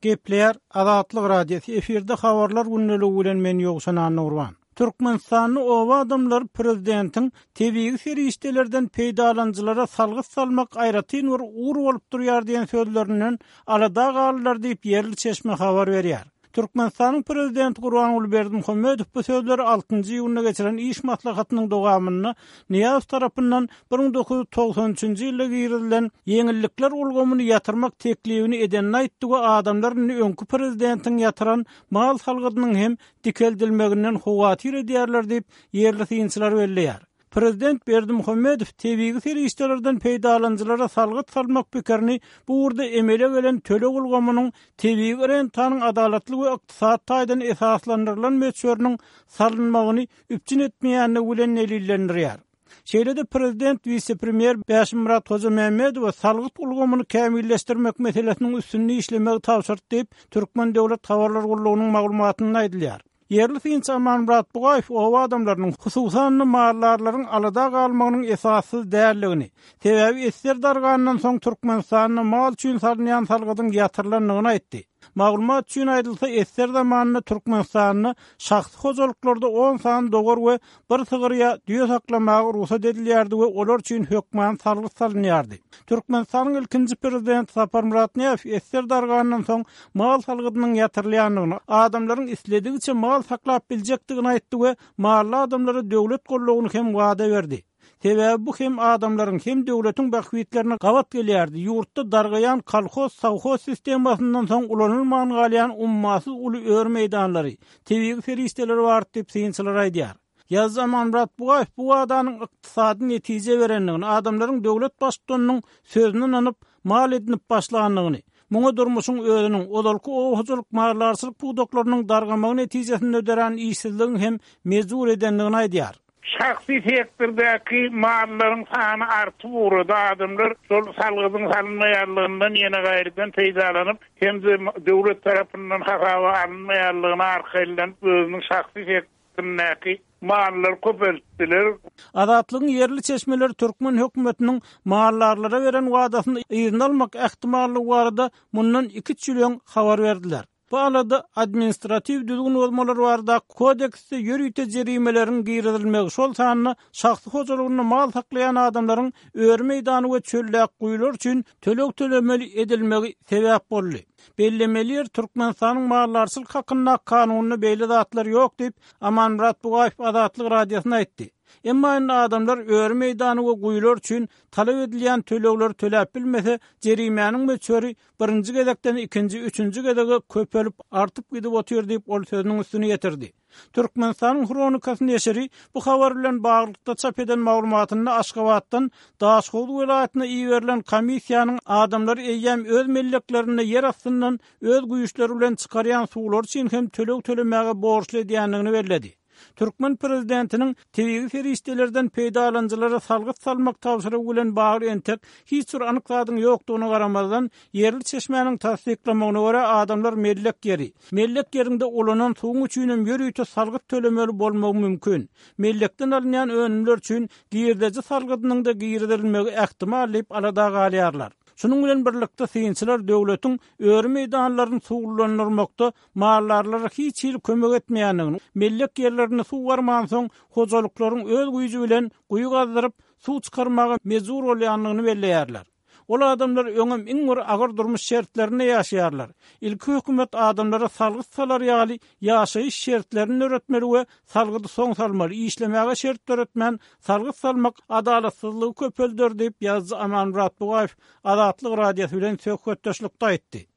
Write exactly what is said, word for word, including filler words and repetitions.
Gepler Azatlyk radiosu efirde habarlar günneligi bilen men ýogşan Nurwan. Türkmenistanyň owa adamlar prezidentin tebigi feriştelerden peýdalanjylara salgyt salmak aýratyn bir uğur bolup durýar diýen sözlerinden alada galylar diýip Yerli Çeşme habar berýär. Türkmenistanyň prezidenti Gurbanuly Berdimuhammedow bu sözleri altıncı ýylyna geçiren iş maslahatynyň dogamalyny Niýaz tarapyndan bir miň dokuz ýüz togsan üçinji ýylda girilen ýeňillikler ulgamyny ýatyrmak teklibini edenini aýtdy we adamlaryň öňkü prezidentiň ýatyran mal salgynyň hem dikeldilmeginden howatyr edýärler diýip yerli synçylar belleýär. Prezident Berdimuhammedow tebigi feriştelerden peýdalanjylara salgyt salmak pikirini bu urda emele gelen tölek ulgamynyň tebigi rentanyň adalatly we ykdysat taýdan esaslandyrılan meçörüniň salynmagyny üpçün etmeýänini bilen delillendirýär. Şeýlede prezident vice-premier Bäşim Murat Hojamehmedow salgyt ulgamyny kämilleşdirmek meselesiniň üstünde işlemegi tapşyrdy diýip Türkmen Döwlet Habarlar Gurulugynyň maglumatynda aýdylýar. Yerli synçy Aman Murat Bugaýew owa adamlarynyň hususan mallarlaryň alada galmagynyň esassyz därligini, sebäbi esser darganyndan soň Türkmenistanyň mal üçin salynýan salgydyň ýatyrlanmagyny aýtdy. Maglumat üçin aýdylsa, esser zamanyny Türkmenistanyny şahsy hojuluklarda on san dogar we bir sygyrya düýe saklamagy ruhsat edilýärdi we olar üçin hökman salgyt salynýardy. Türkmenistanyň ilkinji prezidenti Sapar Muratniýew esser darganyndan soň mal salgydynyň ýatyrlanmagyny, adamlaryň isledigiçe mal saklap biljekdigini aýtdy we mally adamlara döwlet gollagyny hem wada berdi. Sebäbi bu hem adamlaryň hem döwletiň bahwitlerini gawat gelýärdi. Ýurtda dargayan kolhoz sowhoz sistemasyndan soň ulanylmagan galyan ummasyz uly ör meýdanlary, tebigi ferişteleri bar diýip synçylar aýdýar. Ýaz zaman Murat Bugaýew bu adanyň ykdysady netije berenligini, adamlaryň döwlet başçylarynyň sözüne inanyp mal edinip başlaganlygyny, muňa durmuşyň özüniň odalky owhujuluk marlarçylyk puwdoklarynyň dargamagy netijesinde öderen işsizligiň hem mezur edenligini aýdýar. Şahsi sektördäki malların sany artyp urada adamlar şol salgydyň salynmaýanlygyndan ýene gaýrydan peýdalanyp hem de döwlet tarapyndan hakawa alynmaýanlygyna arkaýlanyp özüniň şahsi sektördäki mallar köpeltdiler. Azatlygyň yerli çeşmeleri Türkmen hökümetiniň mallarlara beren wadasyny ýygyny almak ähtimallygy barada mundan iki çylýan habar berdiler. Bu alada administrativ düzgün olmalar barada kodeksde ýürüýte jerimelerin giridilmegi, şol sanyny şahsy hojalygyny mal saklayan adamlaryň ör meýdany we çöllek guýlar üçin tölek tölemeli edilmegi sebäp boldy. Bellemeler Türkmenistanyň mallarçylyk hakyna kanunyny beýle zatlar ýok diýip Aman Murat Bugaýew Azatlyk radiosyna aýtdy. Emma indi adamlar ör meýdany we guýlar üçin talap edilýän tölekleri töläp bilmese, jerimäniň meçöri birinji gedekden ikinji, üçünji gedege köpelip artyp gidip otýar diýip ol sözüniň üstüne ýetirdi. Türkmenistanyň Hronikasyny ýeşeri bu habar bilen baglykda çap eden maglumatyny Aşgabatdan Daşgow welaýatyna iýerilen komissiýanyň adamlar eýýäm öz melleklerini yer astyndan öz güýçleri bilen çykarýan suwlar üçin hem tölek tölemäge borçly edýänligini bellädi. Türkmen prezidentiniň tebigi feriştelerden peýdalanjylara salgyt salmak tapşyrygy bilen bagly entek hiç bir anykladyň ýokdugyna garamazdan Yerli Çeşmeňiň tasdiklamagyna görä adamlar mellek ýeri. Mellek ýerinde olanan suwuň üçin ýürüýte salgyt tölemeli bolmagy mümkin. Mellekden alynýan önümler üçin girdeji salgydynyň da girdilmegi ähtimal diýip alada galýarlar. Şunun bilen birlikde synçylar döwletiň ör meýdanlaryny suwlanyrmakda mallarlara hiç hil kömek etmeýänligini, mellek ýerlerini suw barman soň hojalyklaryň öz güýji bilen guýy gazdyryp suw çykarmagy mezur bolýanlygyny belleýärler. Ol adamlar öňem iň bir agyr durmuş şertlerine ýaşaýarlar. Ilki hökümet adamlara salgyt salar ýaly ýaşaýyş şertlerini öğretmeli we salgydy soň salmaly, işlemäge şert öğretmän salgyt salmak adalatsyzlygy köpeldir diýip ýazdy Aman Murat Bugaýew Azatlyk radiosu bilen söhbetdeşlikde aýtdy.